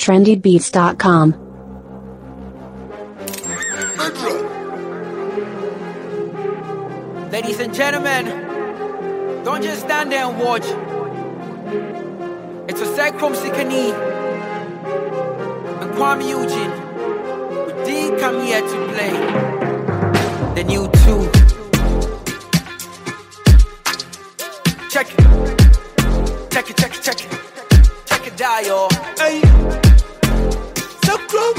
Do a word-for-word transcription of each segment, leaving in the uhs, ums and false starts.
trendy beats dot com. Ladies and gentlemen, don't just stand there and watch. It's a sec from Sikani and Kwame Eugene. We did come here to play the new two. Check it, check it, check it, check it, check it out, y'all. Hey, so cool.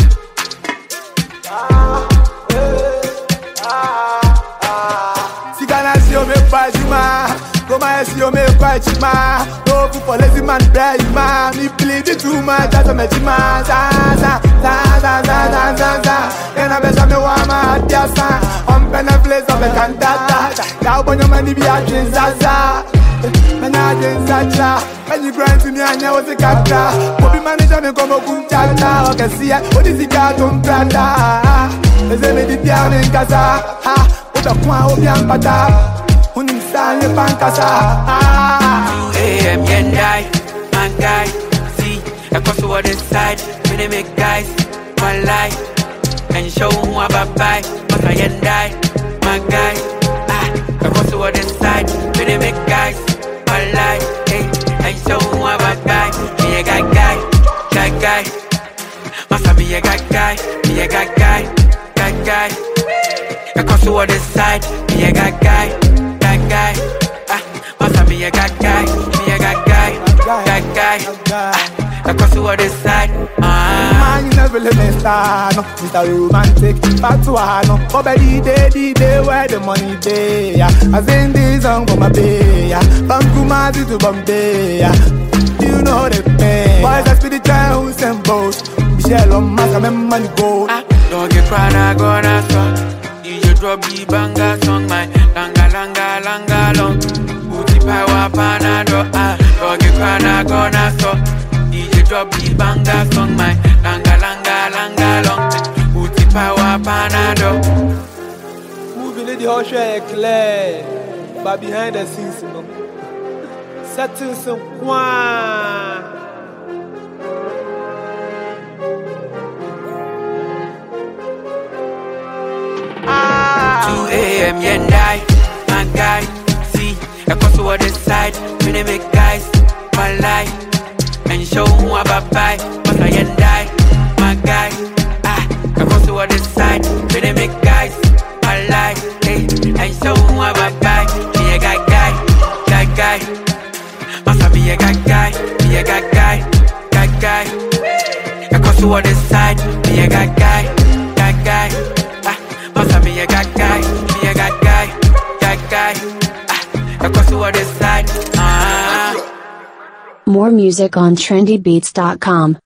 Ah, hey, ah. Si gana si yo me pajima, Roma si yo me pajima. No for lazy man brayima, me bleed it too much, that's a mejima. Za za za za za za za za. Ena besa me wama adiasa, on pena place of a cantata. Now when your money be a drink zaza, when I drink zaza, when you grind to me and you was a capta. Poppy manager me come kunchata, okay see ya, what is it that on prada? Eze me di down in casa, ha. The one who be on pata, who needs to stand up and casa. two a m yendai, man guy, see, across the other side, when they make guys, one life, and show who I'm bye, but I yendai, man guy, ah, across the other side, when they make guys, one life, hey, and show who I'm bye, me a guy guy, guy guy, must be a guy guy, me a guy guy, guy guy. Across the other side, me a guy guy, guy guy. Ah, must be a guy guy, me a guy guy, guy guy. Ah, across the other side, ah. Man, you never let me start, no. Mister Romantic, back to Hano. Oh, baby, day, the day where the money day, yeah. I sing this song for my baby, yeah. From Kumasi to Bombay, yeah. You know the pain. Boys, I speak the child who's and both. Michelle on Massa, my money go. Ah, don't get proud, I gonna stop. Drop the banga song, my langa langa langa long. Booty power panado, ah, doggy pana gonna stop. D J drop the banga song, my langa langa langa long. Booty power panado. Moving in the whole show clear, but behind the scenes, you know. Setting some quan. two a m yendai, my guy, see, across the other side, when they make guys, one life, and show who I'm bye, but I yendai, my guy, ah, across the other side, when they make guys, one life, hey, and show who I'm bye, me a guy guy, guy guy, must be a guy guy, me a guy guy, guy guy, across the other side, me a guy guy, guy guy. Must be a guy guy, be a guy guy, guy guy. Ah, across the other side. Ah. More music on trendy beats dot com.